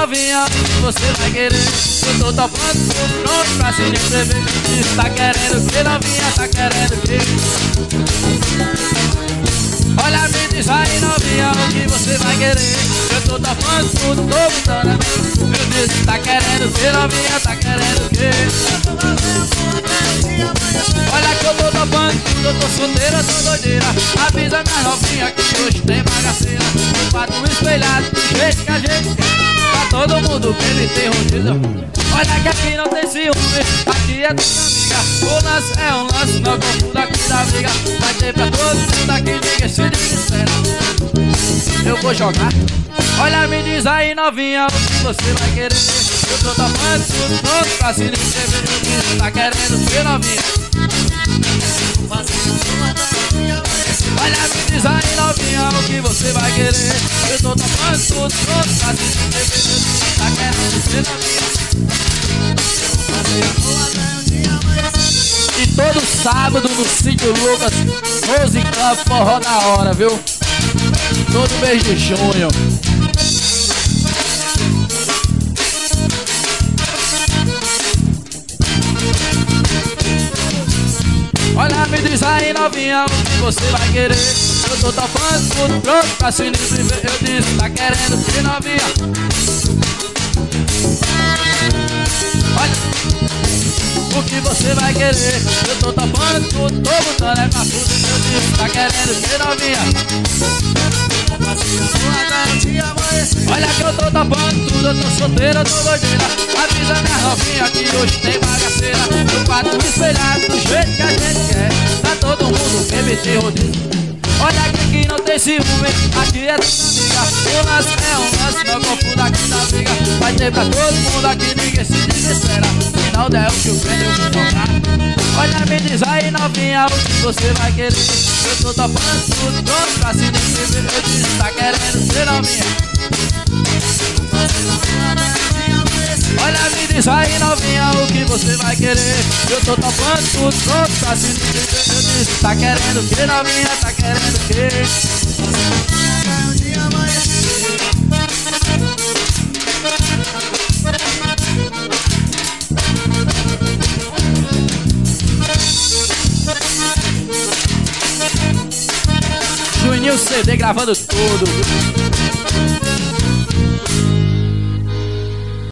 novinha, o que você vai querer? Eu tô topando, tô pronto pra se inscrever. Tá querendo o que, novinha? Tá querendo o quê? Olha, me diz aí, novinha, o que você vai querer? Eu tô topando tudo, tô botando a mão. Eu disse, tá querendo o que, novinha? Tá querendo o quê? Olha que eu tô topando tudo, eu tô solteira, tô doideira. Avisa minha novinha que hoje tem bagaceira. Um quadro espelhado, do jeito que a gente quer. Pra todo mundo que ele tem rodida. Olha que aqui não tem ciúme, aqui é tudo amiga. O lance é um lance, não confunda aqui da briga. Vai ter pra todo mundo aqui, ninguém se desespera. Eu vou jogar. Olha, me diz aí, novinha, o que você vai querer? Eu tô topando tudo, pronto pra se inscrever. Você tá querendo o que, novinha? Olha, me diz aí, novinha, o que você vai querer? Eu tô topando tudo, pronto pra se inscrever. Você tá querendo o que, novinha? E todo sábado no Sítio Lucas, Rose Club, forró da hora, viu? Todo mês de junho. Olha, me diz aí, novinha, o que você vai querer? Eu tô topando tudo, pronto pra se inscrever. Eu disse, tá querendo o que, novinha? Olha, o que você vai querer? Eu tô topando tudo, tô botando é pra tudo. Eu disse, tá querendo o que, novinha? Olha que eu tô topando tudo, eu tô solteira, eu tô doideira. Avisa minha novinha que hoje tem bagaceira. No quadro espelhado, do jeito que a gente quer. Tá todo mundo bebe tem rodízio. Olha que aqui não tem ciúme, aqui é tudo amiga. O lance é um lance, não confunda aqui na briga. Vai ter pra todo mundo aqui, ninguém se desespera. Se não der o que eu quero, eu vou tocar. Olha, me diz aí, novinha, o que você vai querer? Eu tô topando tudo, pronto pra se inscrever. Eu disse, tá querendo ser novinha? Olha, me diz aí, novinha, o que você vai querer? Eu tô topando tudo, pronto pra se inscrever. Eu disse, tá querendo o que, novinha? Tá querendo o que? Juninho CD gravando tudo.